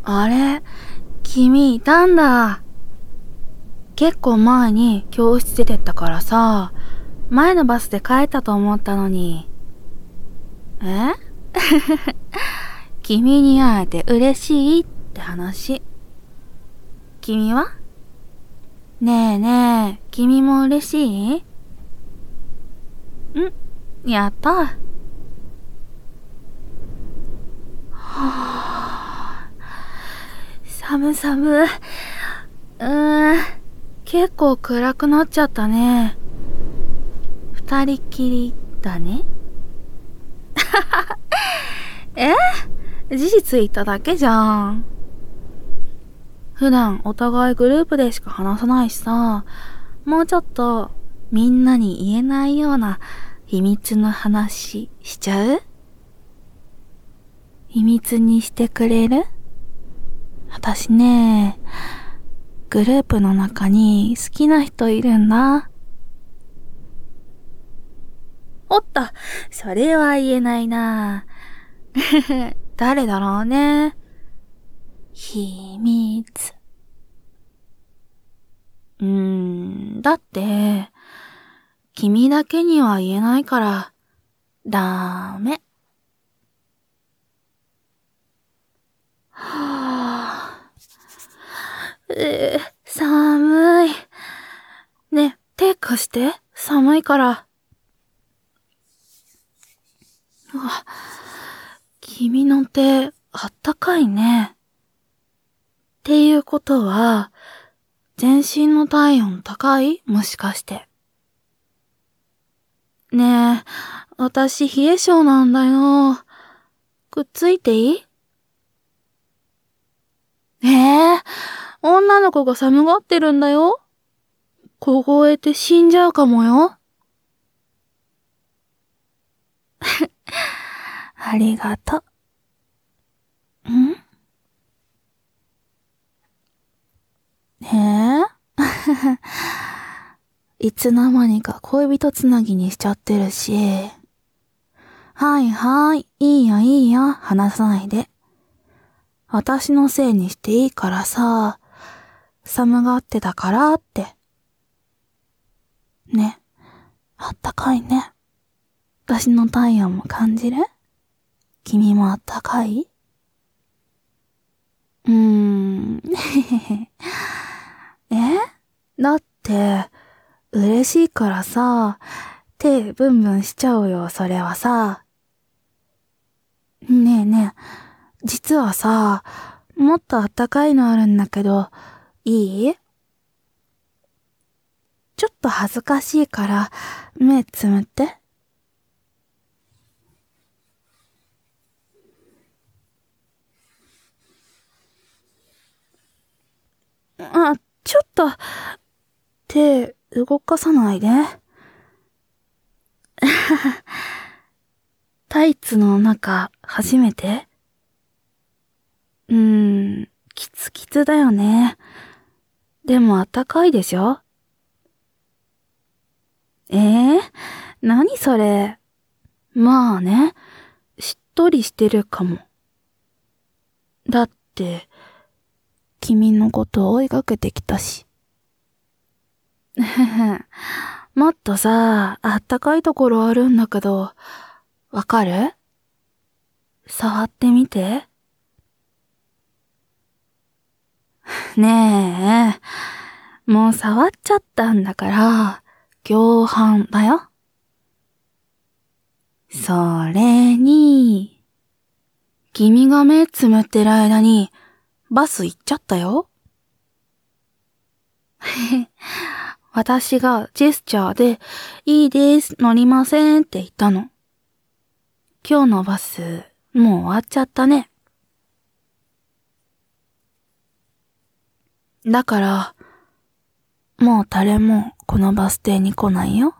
あれ、君いたんだ。結構前に教室出てったからさ、前のバスで帰ったと思ったのに。え君に会えて嬉しいって話。君は？ねえねえ、君も嬉しい？やった。はぁ、寒寒。結構暗くなっちゃったね。二人きりだね。事実言っただけじゃん。普段お互いグループでしか話さないしさ、もうちょっとみんなに言えないような秘密の話しちゃう？秘密にしてくれる？私ね、グループの中に好きな人いるんだ。おった、それは言えないな。誰だろうね。秘密。だって、君だけには言えないから、ダメ。はぁ、寒い。ね、手貸して。寒いから。うわ、君の手、あったかいね。っていうことは、全身の体温高い？もしかして。ねえ、私冷え性なんだよ。くっついていい？女の子が寒がってるんだよ。凍えて死んじゃうかもよ。ありがとう。いつの間にか恋人つなぎにしちゃってるし。はいはい、いいよいいよ、話さないで。私のせいにしていいからさ、寒がってたからって。ね、あったかいね。私の体温も感じる？君もあったかい？だって、嬉しいからさ、手ブンブンしちゃうよ、それはさ。ねえねえ、実はさ、もっとあったかいのあるんだけど、いい？ちょっと恥ずかしいから、目つむって。あ、ちょっと、手動かさないで。タイツの中、初めて？キツキツだよね。でもあったかいでしょ？何それ。まあね、しっとりしてるかも。だって、君のこと追いかけてきたし。もっとさ、あったかいところあるんだけど、わかる？触ってみて。ねえ、もう触っちゃったんだから、共犯だよ。それに、君が目つむってる間に、バス行っちゃったよ。私がジェスチャーで、いいです、乗りませんって言ったの。今日のバス、もう終わっちゃったね。だから、もう誰もこのバス停に来ないよ。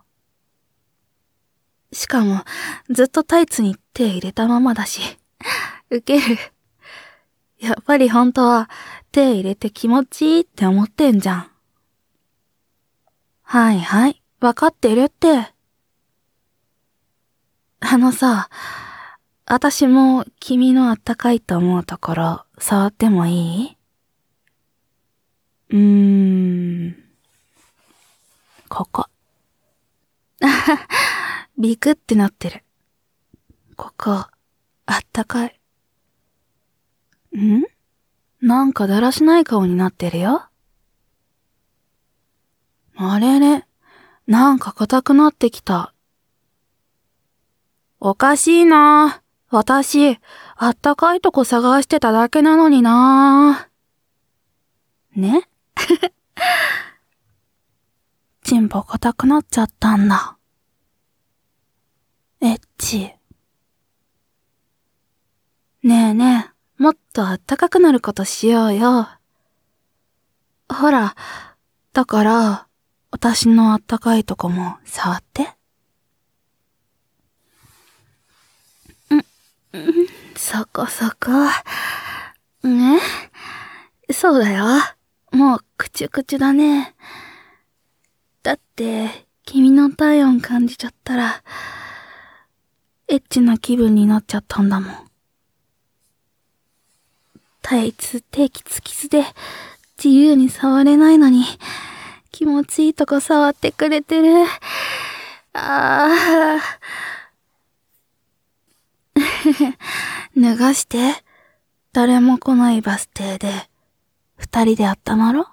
しかも、ずっとタイツに手入れたままだし、ウケる。やっぱり本当は手入れて気持ちいいって思ってんじゃん。はいはい、わかってるって。さ、私も君のあったかいと思うところ触ってもいい？ここ。ビクってなってる。ここ、あったかい。なんかだらしない顔になってるよ。あれれ、なんか硬くなってきた。おかしいな。私、あったかいとこ探してただけなのにな。ね？チンポ硬くなっちゃったんだ。エッチ。ねえねえ、もっとあったかくなることしようよ。ほら、だから、私のあったかいとこも触って。そこそこ。ね？そうだよ。もうくちゅくちゅだね。だって、君の体温感じちゃったら、エッチな気分になっちゃったんだもん。タイツ、手キツキツで、自由に触れないのに、気持ちいいとこ触ってくれてる。ああ。脱がして、誰も来ないバス停で、二人で温まろう。